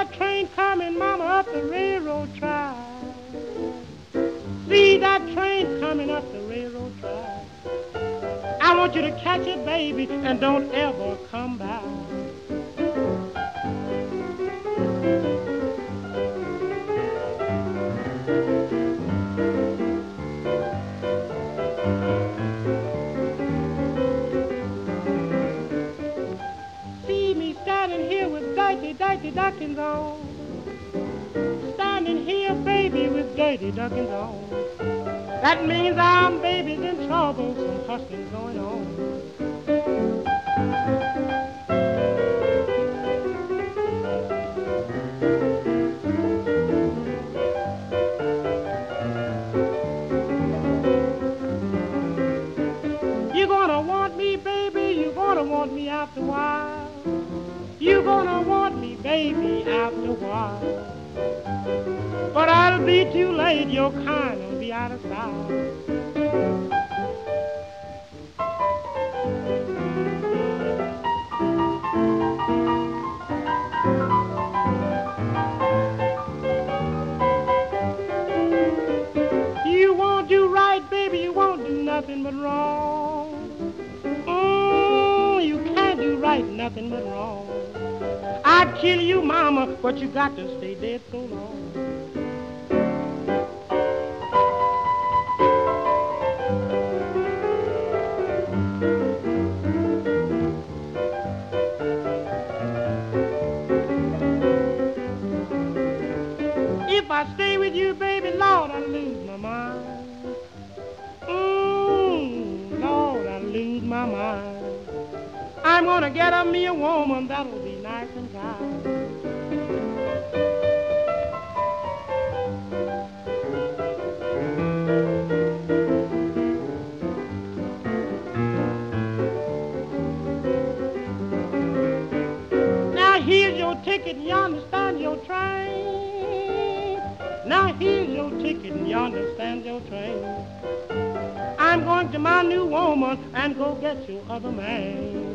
that train coming, mama, up the railroad track. See that train coming up the railroad track. I want you to catch it, baby, and don't ever come back. See me standing here with dirty duckings on. Standing here, baby, with dirty duckings on. That means I'm, baby's in trouble, some hustling going on. You're gonna want me, baby, you're gonna want me after a while. You're gonna want me, baby, after a while. But I'll be too late, your kind will be out of style. You won't do right, baby, you won't do nothing but wrong. You can't do right, nothing but wrong. I'd kill you, mama, but you got to stay dead so long. If I stay with you, baby, Lord, I lose my mind. Lord, I lose my mind. I'm gonna get me a woman that'll be nice and kind. Now here's your ticket and you understand your train. Now here's your ticket and you understand your train. I'm going to my new woman and go get your other man.